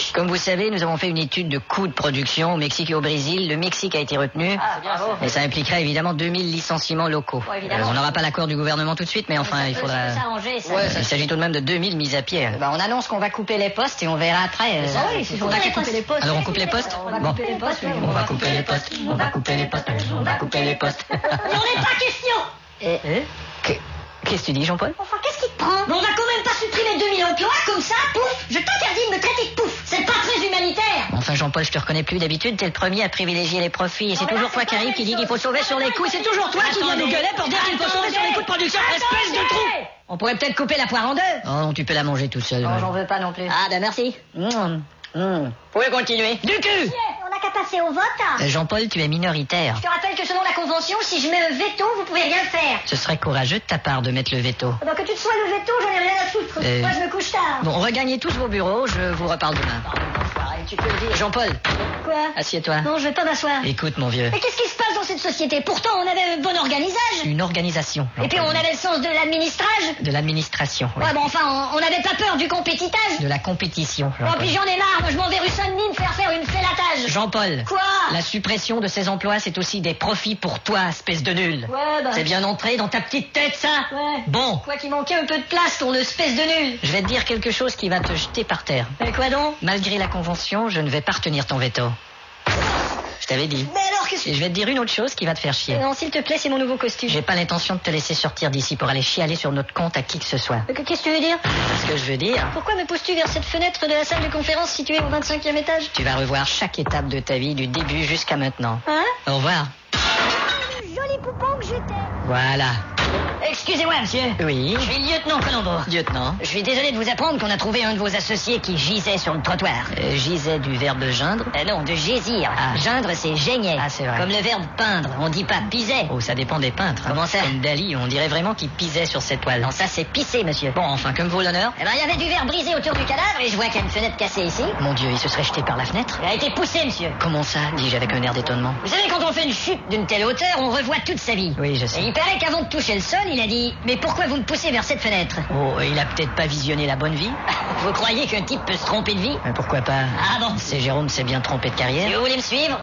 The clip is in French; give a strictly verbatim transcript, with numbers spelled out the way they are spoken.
Comme vous savez, nous avons fait une étude de coûts de production au Mexique et au Brésil. Le Mexique a été retenu. Ah, bravo. Et ça impliquerait évidemment deux mille licenciements locaux. Ouais, Euh, on n'aura pas l'accord du gouvernement tout de suite, mais enfin, il faudra... Ça peut s'arranger, ça. Ouais, il s'agit tout de même de deux mille mises à pied. Bah, on annonce qu'on va couper les postes et on verra après. Euh, Ça, oui, on va couper les postes. Alors on coupe les postes. On va Bon. couper les postes. oui. On va couper les postes. On va couper les postes. On va couper les postes. Il n'en est pas question. Eh, eh, que- Qu'est-ce que tu dis, Jean-Paul? Enfin, qu'est-ce qui te prend? Mais on va quand même pas supprimer deux mille emplois comme ça, pouf. Je t'interdis de me traiter de pouf. C'est pas très humanitaire. Enfin, Jean-Paul, je te reconnais plus. D'habitude, t'es le premier à privilégier les profits. Et c'est Non, mais toujours là, toi c'est qui pas arrive la qui même dit qu'il faut chose. sauver sur les coûts. Et c'est toujours toi qui viens nous gueuler pour dire qu'il faut sauver sur les coûts de production. Espèce de trou! On pourrait peut-être couper la poire en deux. Oh non, tu peux la manger tout seul. Non, j'en veux pas non plus. Ah, ben merci. Mmh. Mmh. Vous pouvez continuer. Du cul! On n'a qu'à passer au vote. Euh, Jean-Paul, tu es minoritaire. Je te rappelle que selon la convention, si je mets un veto, vous pouvez rien faire. Ce serait courageux de ta part de mettre le veto. Donc que tu te sois le veto, j'en ai rien à foutre. Euh, Moi, je me couche tard. Bon, regagnez tous vos bureaux, je vous reparle demain. Tu peux le dire. Jean-Paul, Quoi? assieds-toi. Non, je vais pas m'asseoir. Écoute, mon vieux. Mais qu'est-ce qui se passe dans cette société? Pourtant, on avait un bon organisage. Une organisation. Et puis, on avait le sens de l'administrage. De l'administration. oui. Ouais, bon, enfin, on on n'avait pas peur du compétitage. De la compétition. Bon, puis j'en ai marre. Moi, je m'en vais rue Saint-Denis me faire faire une félatage. Jean-Paul. Quoi? La suppression de ces emplois, c'est aussi des profits pour toi, espèce de nul. Ouais, bah... C'est bien entré dans ta petite tête, ça? Ouais. Bon, Quoi qu'il manquait un peu de place, ton espèce de nul. je vais te dire quelque chose qui va te jeter par terre. Mais quoi donc? Malgré la convention, je ne vais pas retenir ton veto. Je t'avais dit. Mais alors, qu'est-ce que... Et je vais te dire une autre chose qui va te faire chier. Non, s'il te plaît, c'est mon nouveau costume. J'ai pas l'intention de te laisser sortir d'ici pour aller chialer sur notre compte à qui que ce soit. Euh, Qu'est-ce que tu veux dire? Ce que je veux dire, Pourquoi me pousses-tu vers cette fenêtre de la salle de conférence située au vingt-cinquième étage? tu vas revoir chaque étape de ta vie du début jusqu'à maintenant. Hein? Au revoir. Joli poupon que j'étais. Voilà. Excusez-moi, monsieur. Oui. Je suis le lieutenant Colombo. Lieutenant. Je suis désolé de vous apprendre qu'on a trouvé un de vos associés qui gisait sur le trottoir. Euh, gisait du verbe geindre. Euh, non, de gésir. Ah. Geindre, c'est geignait. Ah, c'est vrai. Comme le verbe peindre, on dit pas pisait. Oh, ça dépend des peintres. hein. Comment ça? Comme Dali, on dirait vraiment qu'il pisait sur cette toile. Non, ça c'est pisser, monsieur. Bon, enfin, comme vaut l'honneur. Eh ben, il y avait du verre brisé autour du cadavre et je vois qu'il y a une fenêtre cassée ici. Mon Dieu, il se serait jeté par la fenêtre. Elle a été poussée, monsieur. Comment ça, dis-je avec un air d'étonnement. Vous savez, quand on fait une chute d'une telle hauteur, on revoit toute sa vie. Oui, je Et sais. il paraît qu'avant de toucher le sol, il a dit « Mais pourquoi vous me poussez vers cette fenêtre ?» Oh, il a peut-être pas visionné la bonne vie. Vous croyez qu'un type peut se tromper de vie? Mais pourquoi pas? Ah bon? C'est Jérôme s'est bien trompé de carrière. Si vous voulez me suivre,